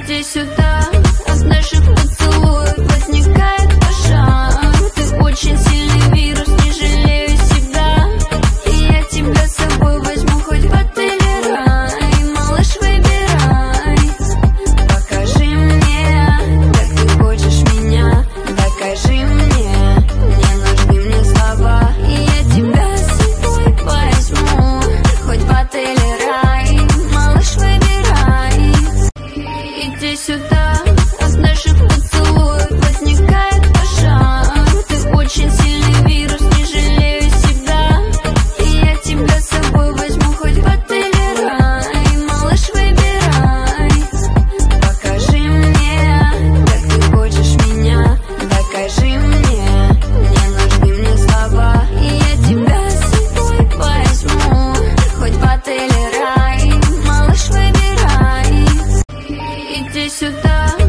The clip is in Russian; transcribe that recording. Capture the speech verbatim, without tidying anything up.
Иди сюда, от наших поцелуев возникает пожар. Ты очень сильный вирус, не жалею себя. И я тебя с собой возьму хоть в отель рай. Малыш, выбирай. Покажи мне, как ты хочешь меня. Докажи мне, не нужны мне слова. И я тебя с собой возьму хоть в отель рай. Малыш, выбирай. Иди сюда, от наших поцелуев возникает пожар. Ты очень сильный вирус, не жалею себя. И я тебя с собой возьму хоть в отель рай. Малыш, выбирай. Покажи мне, как ты хочешь меня. Докажи мне, не нужны мне слова. И я тебя с собой возьму хоть в отель рай. Малыш, выбирай. Иди сюда.